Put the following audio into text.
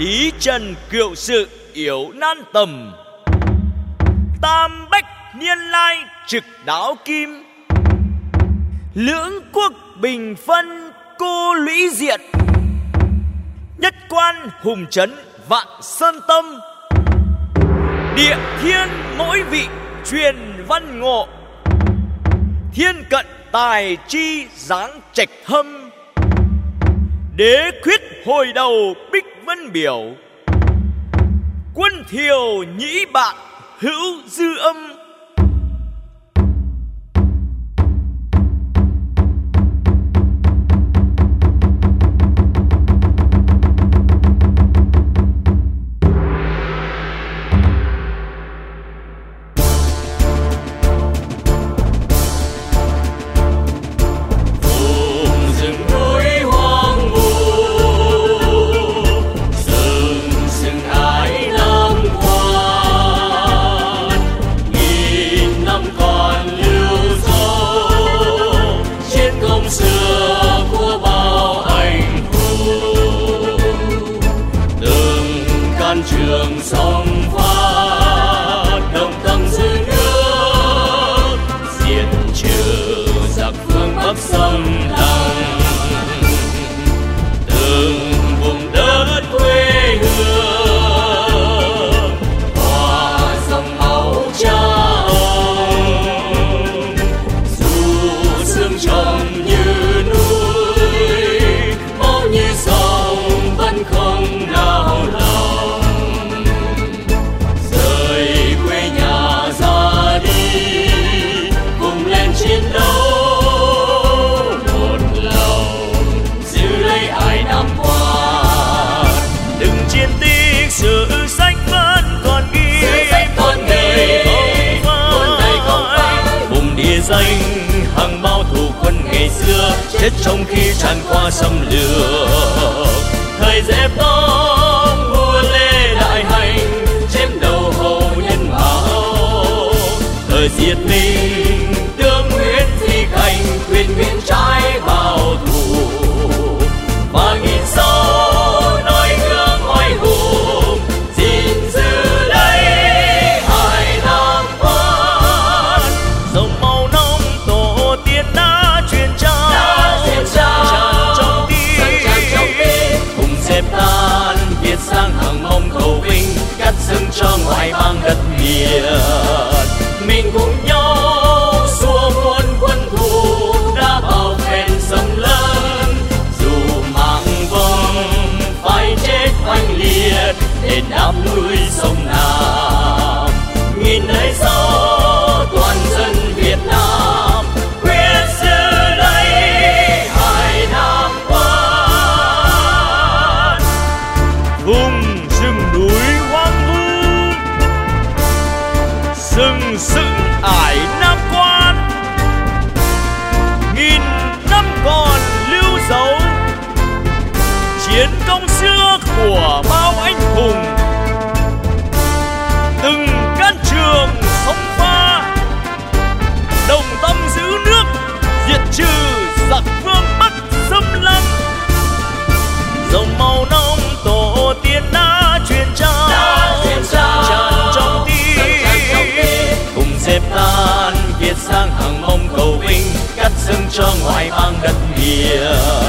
Lý Trần Kiệu Sự yếu nan tầm. Tam bách niên lai trực đáo kim, lưỡng quốc bình phân cô lũy diện. Nhất quan hùng trấn vạn sơn tâm, địa thiên mỗi vị truyền văn ngộ. Thiên cận tài chi dáng trạch thâm, đế khuyết hồi đầu bích vân biểu. Quân thiều nhĩ bạn hữu dư âm, trường sông phát đồng tâm giữ nước, diệt trừ giặc phương Bắc xâm lăng. Từng vùng đất quê hương hòa dòng máu cha ông, dù sương trồng như núi, máu như sông vẫn không nào lòng. Chiến đấu một lòng giữ lấy ai năm qua. Đừng chiến tích sự sách vẫn còn ghi, con người không phai. vùng địa danh hàng bao thủ quân ngày xưa, chết trong khi tràn qua xâm lược. Thời dẹp tông vua Lê đại hành, chém đầu hầu nhân mão. Thời diệt Minh tướng Nguyễn Phi Cảnh, quyền Nguyễn trái bảo thủ. Và nghìn sau noi gương oai hùng, gìn giữ lấy hai năm quan. dòng màu nông tổ tiên đã truyền trao, tràn trong tim. Cùng dẹp tan Việt sang hàng Mông cầu vinh, cắt xương cho ngoại bang đất miền. Mình cùng nhau xua muôn quân thù đã bao phen xâm lấn. Dù mạng vong phải chết oanh liệt để đáp núi sông Nam. Nghìn đời sau toàn dân Việt Nam quyết giữ lấy hai năm quan. Vùng rừng núi hoang vu, sừng sững ải Nam Quan. Nghìn năm còn lưu dấu chiến công xưa của bao anh hùng. Từng can trường sông pha, đồng tâm giữ nước, diệt trừ giặc phương Bắc xâm lăng. Dòng màu nông tổ tiên đã truyền trao, tràn trong tim. Cùng dẹp tan Việt sang hàng Mông cầu vinh, cắt xương cho ngoại bang đất miền.